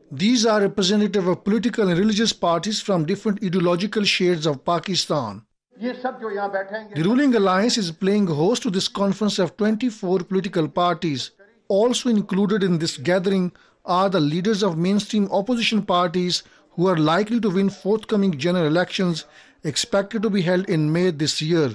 These are representative of political and religious parties from different ideological shades of Pakistan. The ruling alliance is playing host to this conference of 24 political parties. Also included in this gathering are the leaders of mainstream opposition parties who are likely to win forthcoming general elections expected to be held in May this year.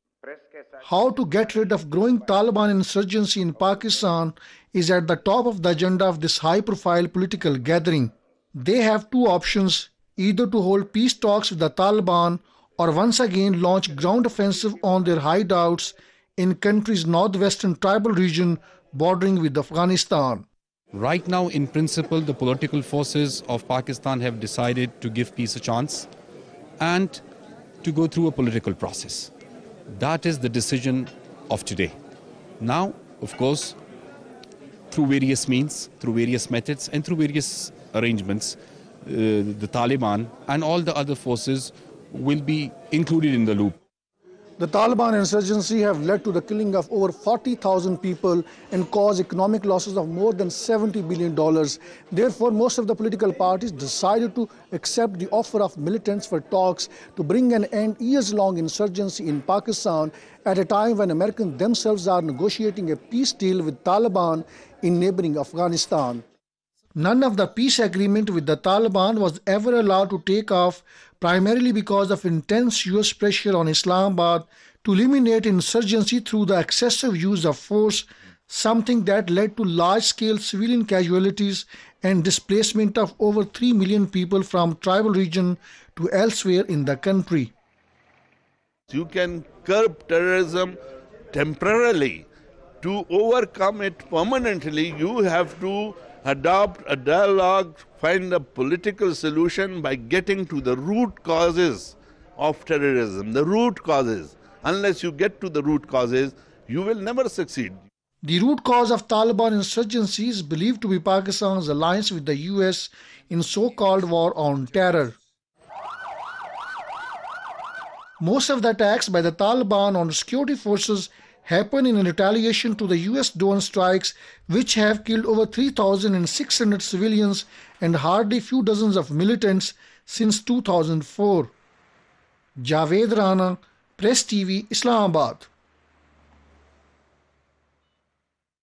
How to get rid of growing Taliban insurgency in Pakistan is at the top of the agenda of this high-profile political gathering. They have two options, either to hold peace talks with the Taliban or once again launch ground offensive on their hideouts in country's northwestern tribal region bordering with Afghanistan. Right now, in principle, the political forces of Pakistan have decided to give peace a chance and to go through a political process. That is the decision of today. Now, of course, through various means, through various methods and through various arrangements, the Taliban and all the other forces will be included in the loop. The Taliban insurgency have led to the killing of over 40,000 people and caused economic losses of more than $70 billion. Therefore, most of the political parties decided to accept the offer of militants for talks to bring an end years-long insurgency in Pakistan at a time when Americans themselves are negotiating a peace deal with Taliban in neighboring Afghanistan. None of the peace agreement with the Taliban was ever allowed to take off, primarily because of intense US pressure on Islamabad to eliminate insurgency through the excessive use of force, something that led to large-scale civilian casualties and displacement of over 3 million people from tribal region to elsewhere in the country. You can curb terrorism temporarily. To overcome it permanently, you have to adopt a dialogue, find a political solution by getting to the root causes of terrorism, the root causes. Unless you get to the root causes, you will never succeed. The root cause of Taliban insurgency is believed to be Pakistan's alliance with the US in so-called war on terror. Most of the attacks by the Taliban on security forces happen in retaliation to the US drone strikes, which have killed over 3,600 civilians and hardly few dozens of militants since 2004. Javed Rana, Press TV, Islamabad.